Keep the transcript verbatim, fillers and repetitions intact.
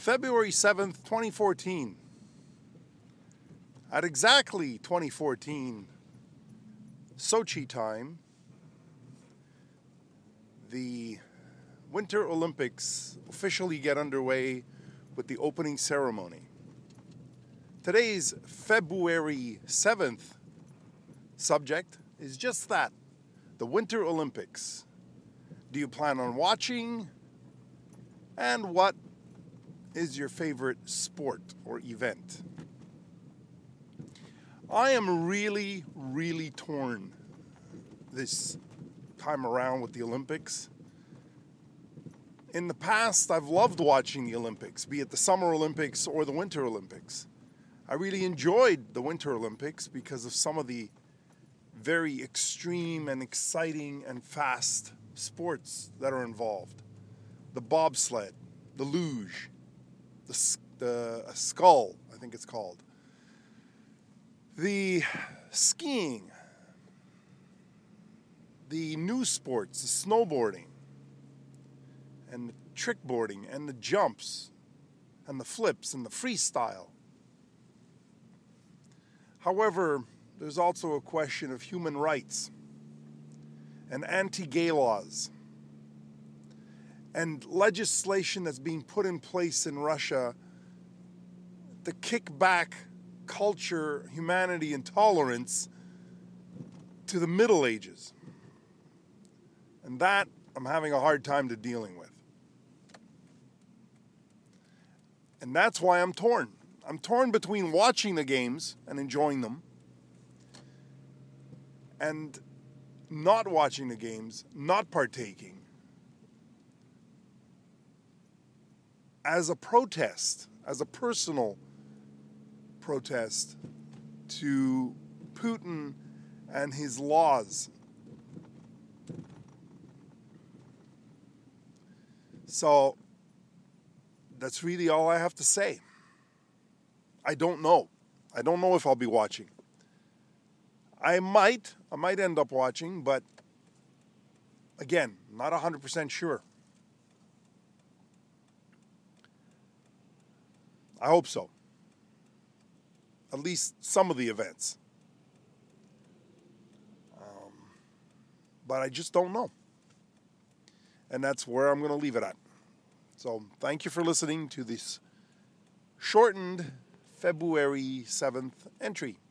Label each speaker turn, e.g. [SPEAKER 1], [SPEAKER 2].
[SPEAKER 1] February seventh, twenty fourteen. At exactly twenty fourteen Sochi time, the Winter Olympics officially get underway with the opening ceremony. Today's February seventh subject is just that, the Winter Olympics. Do you plan on watching? And what is your favorite sport or event? I am really, really torn this time around with the Olympics. In the past, I've loved watching the Olympics, be it the Summer Olympics or the Winter Olympics. I really enjoyed the Winter Olympics because of some of the very extreme and exciting and fast sports that are involved. The bobsled, the luge, the, the uh, scull, I think it's called. The skiing, the new sports, the snowboarding, and the trickboarding, and the jumps, and the flips, and the freestyle. However, there's also a question of human rights, and anti-gay laws, and legislation that's being put in place in Russia to kick back culture, humanity, and tolerance to the Middle Ages. And that I'm having a hard time to dealing with. And that's why I'm torn. I'm torn between watching the games and enjoying them and not watching the games, not partaking, as a protest, as a personal protest to Putin and his laws. So that's really all I have to say. I don't know. I don't know if I'll be watching. I might. I might end up watching, but again, not one hundred percent sure. I hope so. At least some of the events. Um, but I just don't know. And that's where I'm going to leave it at. So thank you for listening to this shortened February seventh entry.